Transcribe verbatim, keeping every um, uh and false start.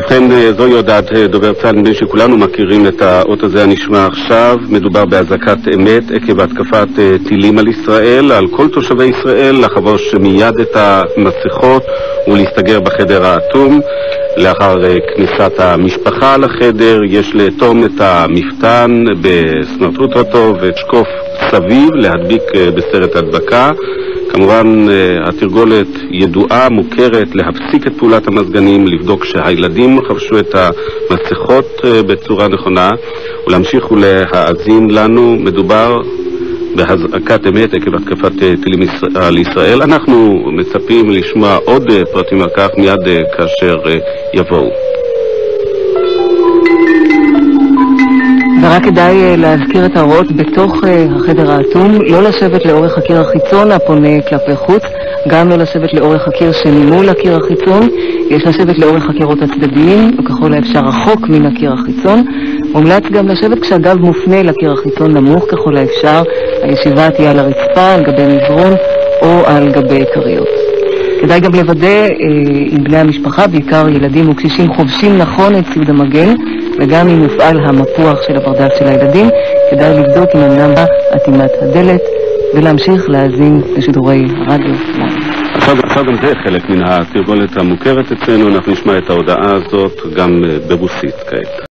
ובכן, זוהי הודעת דובר צה"ל, נדמה שכולנו מכירים את האות הזה הנשמע עכשיו. מדובר בהזעקת אמת עקב התקפת טילים על ישראל. על כל תושבי ישראל לחבוש מיד את המסכות ולהסתגר בחדר האטום. לאחר כניסת המשפחה לחדר יש לאטום את המפתן בסמרטוט ושקוף סביב, להדביק בסרט הדבקה. כמובן התרגולת ידועה, מוכרת, להפסיק את פעולת המזגנים, לבדוק שהילדים חבשו את המסכות בצורה נכונה ולהמשיך ולהאזין לנו. מדובר בהזעקת אמת עקב התקפת טילים על ישראל. אנחנו מצפים לשמוע עוד פרטים על כך מיד כאשר יבואו. ורק כדאי להזכיר את ההוראות בתוך החדר האטום, לא לשבת לאורך הקיר החיצון הפונה כלפי חוץ, גם לא לשבת לאורך הקיר שממול הקיר החיצון, יש לשבת לאורך הקירות הצדדיים, וככל האפשר רחוק מן הקיר החיצון. מומלץ גם לשבת כשהגב מופנה לקיר החיצון נמוך ככל האפשר, הישיבה תהיה על הרצפה, על גבי מזרון או על גבי קריות. כדאי גם לוודא אה, עם בני המשפחה, בעיקר ילדים וקשישים, חובשים נכון את ציוד המגן, וגם אם מופעל המפוח של הברדק של הילדים, כדאי לבדוק אם אמנם אטימת הדלת, ולהמשיך להאזין לשידורי הרדיו. עכשיו, עכשיו גם זה חלק מן התרגולת המוכרת אצלנו. אנחנו נשמע את ההודעה הזאת גם ברוסית כעת.